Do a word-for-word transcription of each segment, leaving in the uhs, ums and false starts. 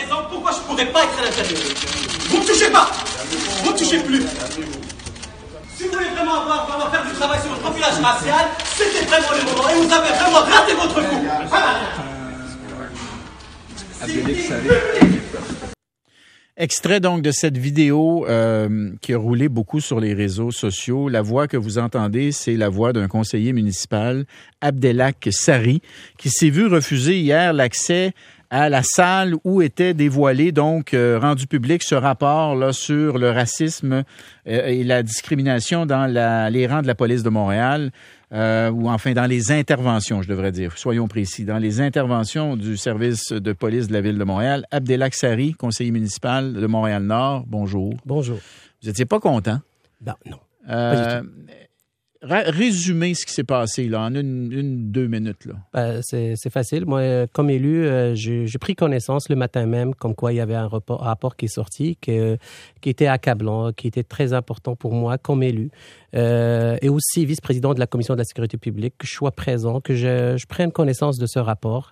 raison pourquoi je pourrais pas être à l'intérieur. Vous me touchez pas. Vous me touchez plus. Si vous voulez vraiment avoir, vraiment faire du travail sur votre profilage racial, c'était vraiment le moment et vous avez vraiment raté votre coup. Extrait donc de cette vidéo euh, qui a roulé beaucoup sur les réseaux sociaux. La voix que vous entendez, c'est la voix d'un conseiller municipal, Abdelak Sari, qui s'est vu refuser hier l'accès à la salle où était dévoilé, donc euh, rendu public, ce rapport là sur le racisme euh, et la discrimination dans la, les rangs de la police de Montréal. Euh, ou enfin dans les interventions, je devrais dire, soyons précis, dans les interventions du service de police de la Ville de Montréal. Abdelak Sari, conseiller municipal de Montréal-Nord, bonjour. Bonjour. Vous n'étiez pas content? Ben, non. Euh, Résumez ce qui s'est passé là, en une, une deux minutes. Là. Ben, c'est, c'est facile. Moi, comme élu, euh, j'ai, j'ai pris connaissance le matin même comme quoi il y avait un rapport, un rapport qui est sorti, que, qui était accablant, qui était très important pour moi comme élu. Euh, et aussi vice-président de la Commission de la sécurité publique, que je sois présent, que je, je prenne connaissance de ce rapport.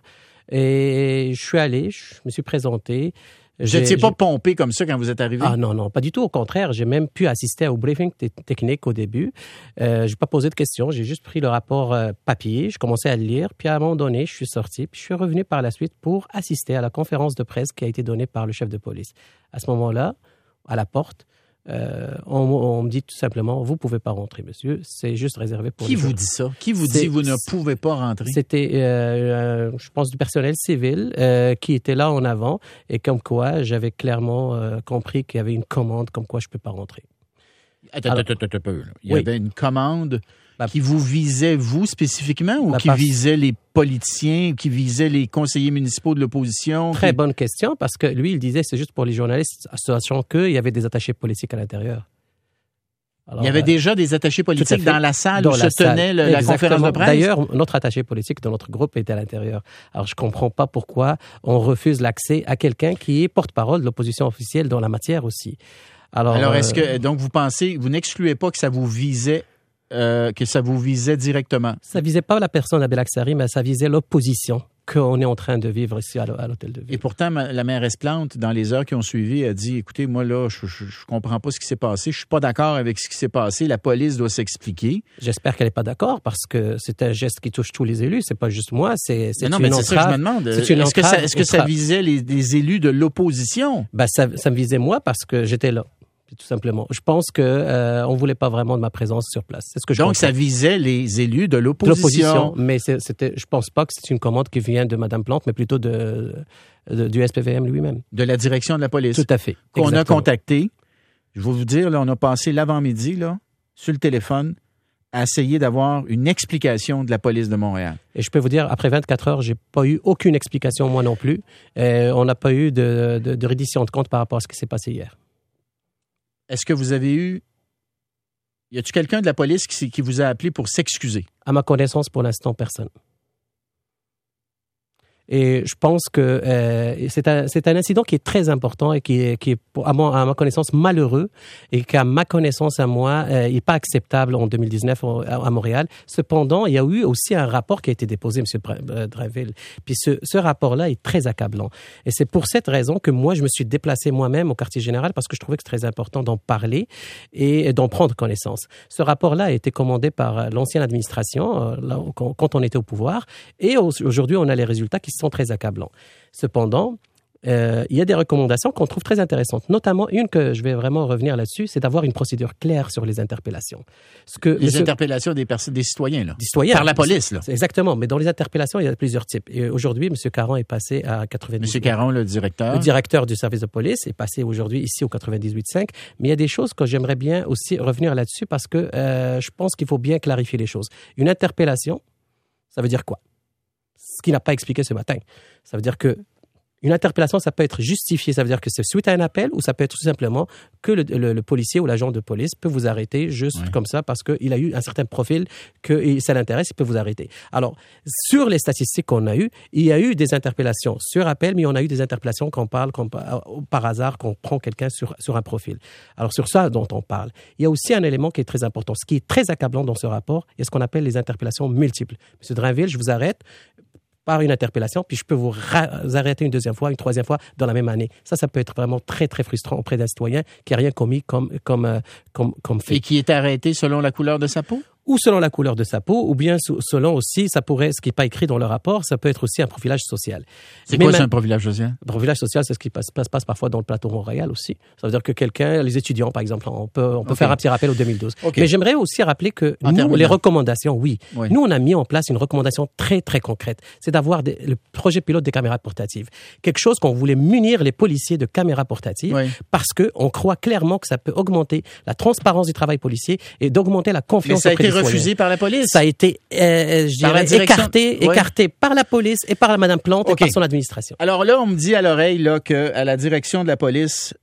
Et je suis allé, je me suis présenté. Vous n'étiez pas pompé comme ça quand vous êtes arrivé? Ah non, non, pas du tout. Au contraire, j'ai même pu assister au briefing t- technique au début. Euh, je n'ai pas posé de questions. J'ai juste pris le rapport euh, papier. Je commençais à le lire. Puis à un moment donné, je suis sorti. Puis je suis revenu par la suite pour assister à la conférence de presse qui a été donnée par le chef de police. À ce moment-là, à la porte, euh, on, on me dit tout simplement, vous ne pouvez pas rentrer, monsieur. C'est juste réservé pour Qui les vous gens. dit ça? Qui vous C'est, dit vous ne pouvez pas rentrer? C'était, euh, euh, je pense, du personnel civil euh, qui était là en avant et comme quoi j'avais clairement euh, compris qu'il y avait une commande comme quoi je ne peux pas rentrer. Attends, Alors, attends, attends, attends. Il y oui. avait une commande bah, qui vous visait, vous, spécifiquement, ou bah, qui parce... visait les politiciens, qui visait les conseillers municipaux de l'opposition? Très qui... bonne question, parce que lui, il disait c'est juste pour les journalistes, sachant qu'il y avait des attachés politiques à l'intérieur. Alors, il y avait euh, déjà des attachés politiques dans la salle dans où la se tenait le, la conférence de presse? D'ailleurs, notre attaché politique de notre groupe était à l'intérieur. Alors, je ne comprends pas pourquoi on refuse l'accès à quelqu'un qui est porte-parole de l'opposition officielle dans la matière aussi. Alors, Alors est-ce euh, que, donc, vous pensez, vous n'excluez pas que ça vous visait, euh, que ça vous visait directement? Ça ne visait pas la personne d'Abdelak Sari, mais ça visait l'opposition qu'on est en train de vivre ici à l'hôtel de ville. Et pourtant, la mairesse Plante, dans les heures qui ont suivi, a dit, écoutez, moi là, je ne comprends pas ce qui s'est passé, je suis pas d'accord avec ce qui s'est passé, la police doit s'expliquer. J'espère qu'elle n'est pas d'accord, parce que c'est un geste qui touche tous les élus, c'est pas juste moi, c'est, c'est non, une mais c'est entrave. ça que je me demande. C'est une est-ce entrave, que ça, est-ce que ça visait les, les élus de l'opposition? Ben, ça, ça me visait moi parce que j'étais là. Tout simplement. Je pense qu'on euh, ne voulait pas vraiment de ma présence sur place. C'est ce que je Donc, comprends. ça visait les élus de l'opposition. De l'opposition, mais c'est, c'était, je ne pense pas que c'est une commande qui vient de Mme Plante, mais plutôt de, de, du S P V M lui-même. De la direction de la police. Tout à fait. Qu'on Exactement. a contacté. Je vais vous dire, là, on a passé l'avant-midi là, sur le téléphone à essayer d'avoir une explication de la police de Montréal. Et je peux vous dire, après vingt-quatre heures, je n'ai pas eu aucune explication, moi non plus. Euh, on n'a pas eu de, de, de reddition de compte par rapport à ce qui s'est passé hier. Est-ce que vous avez eu... Y a-t-il quelqu'un de la police qui, qui vous a appelé pour s'excuser? À ma connaissance, pour l'instant, personne. Et je pense que euh, c'est, un, c'est un incident qui est très important et qui est, qui est à, mon, à ma connaissance, malheureux et qu'à ma connaissance à moi, euh, il n'est pas acceptable en deux mille dix-neuf à, à Montréal. Cependant, il y a eu aussi un rapport qui a été déposé, M. Drainville. Puis ce, ce rapport-là est très accablant. Et c'est pour cette raison que moi, je me suis déplacé moi-même au quartier général parce que je trouvais que c'est très important d'en parler et d'en prendre connaissance. Ce rapport-là a été commandé par l'ancienne administration euh, là, quand, quand on était au pouvoir. Et aujourd'hui, on a les résultats qui sont très accablants. Cependant, euh, il y a des recommandations qu'on trouve très intéressantes, notamment une que je vais vraiment revenir là-dessus, c'est d'avoir une procédure claire sur les interpellations. Ce que, les monsieur, interpellations des, personnes, des citoyens, là. Des citoyens. Par la police, là. C'est exactement, mais dans les interpellations, il y a plusieurs types. Et aujourd'hui, M. Caron est passé à quatre-vingt-dix-huit. M. Caron, le directeur. Le directeur du service de police est passé aujourd'hui ici au quatre-vingt-dix-huit cinq. Mais il y a des choses que j'aimerais bien aussi revenir là-dessus parce que euh, je pense qu'il faut bien clarifier les choses. Une interpellation, ça veut dire quoi? Ce qu'il n'a pas expliqué ce matin. Ça veut dire que une interpellation, ça peut être justifié. Ça veut dire que c'est suite à un appel ou ça peut être tout simplement que le, le, le policier ou l'agent de police peut vous arrêter juste ouais. comme ça parce qu'il a eu un certain profil que ça l'intéresse, il peut vous arrêter. Alors, sur les statistiques qu'on a eues, il y a eu des interpellations sur appel, mais on a eu des interpellations qu'on parle qu'on, par hasard, qu'on prend quelqu'un sur, sur un profil. Alors, sur ça dont on parle. Il y a aussi un élément qui est très important. Ce qui est très accablant dans ce rapport, il y a ce qu'on appelle les interpellations multiples. Monsieur Drainville, je vous arrête. par une interpellation, puis je peux vous ra- arrêter une deuxième fois, une troisième fois dans la même année. Ça, ça peut être vraiment très, très frustrant auprès d'un citoyen qui n'a rien commis comme, comme, euh, comme, comme fait. Et qui est arrêté selon la couleur de sa peau? Ou selon la couleur de sa peau, ou bien selon aussi, ça pourrait, ce qui n'est pas écrit dans le rapport, ça peut être aussi un profilage social. C'est Mais quoi, même, c'est un profilage social? Le profilage social, c'est ce qui passe, passe, passe parfois dans le plateau Montréal aussi. Ça veut dire que quelqu'un, les étudiants, par exemple, on peut, on peut okay. faire un petit rappel au deux mille douze. Okay. Mais j'aimerais aussi rappeler que en nous, terminant. les recommandations, oui. oui. Nous, on a mis en place une recommandation très, très concrète. C'est d'avoir des, le projet pilote des caméras portatives. Quelque chose qu'on voulait munir les policiers de caméras portatives oui. parce que on croit clairement que ça peut augmenter la transparence du travail policier et d'augmenter la confiance auprès des citoyens. Mais ça a été refusé par la police? Ça a été, euh, je dirais, écarté, oui. écarté par la police et par la Madame Plante okay. et par son administration. Alors là, on me dit à l'oreille là qu'à la direction de la police,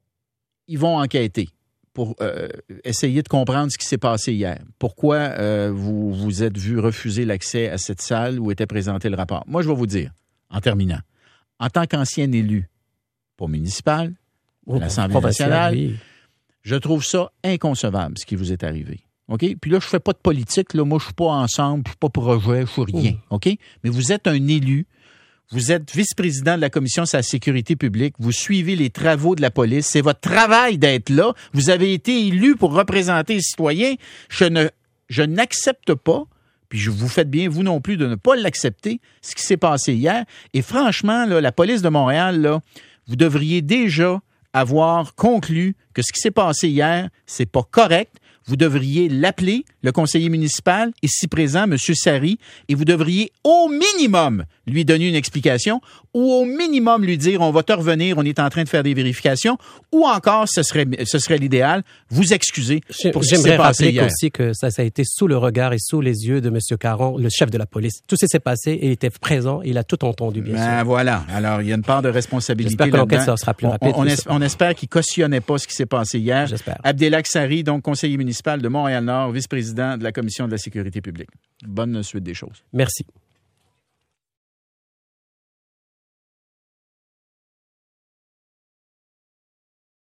ils vont enquêter pour euh, essayer de comprendre ce qui s'est passé hier. Pourquoi euh, vous vous êtes vu refuser l'accès à cette salle où était présenté le rapport? Moi, je vais vous dire, en terminant, en tant qu'ancien élu, pas municipal, à l'Assemblée nationale, oui. je trouve ça inconcevable, ce qui vous est arrivé. OK? Puis là, je fais pas de politique. Là. Moi, je suis pas ensemble, je suis pas projet, je suis rien. Mmh. OK? Mais vous êtes un élu. Vous êtes vice-président de la Commission sur la sécurité publique. Vous suivez les travaux de la police. C'est votre travail d'être là. Vous avez été élu pour représenter les citoyens. Je ne, je n'accepte pas, puis je vous faites bien, vous non plus, de ne pas l'accepter, ce qui s'est passé hier. Et franchement, là, la police de Montréal, là, vous devriez déjà avoir conclu que ce qui s'est passé hier, c'est pas correct. Vous devriez l'appeler, le conseiller municipal, et si présent, M. Sarry, et vous devriez au minimum lui donner une explication ou au minimum lui dire on va te revenir, on est en train de faire des vérifications, ou encore, ce serait, ce serait l'idéal, vous excuser pour ce qui s'est passé hier. J'aimerais rappeler aussi que ça, ça a été sous le regard et sous les yeux de M. Caron, le chef de la police. Tout ça s'est passé et il était présent, il a tout entendu, bien ben sûr. Voilà. Alors, il y a une part de responsabilité J'espère que l'enquête sera plus rapide. On, on, es, on espère qu'il cautionnait pas ce qui s'est passé hier. J'espère. Abdelak Sarry, donc conseiller municipal de Montréal-Nord, vice-président de la Commission de la sécurité publique. Bonne suite des choses. Merci.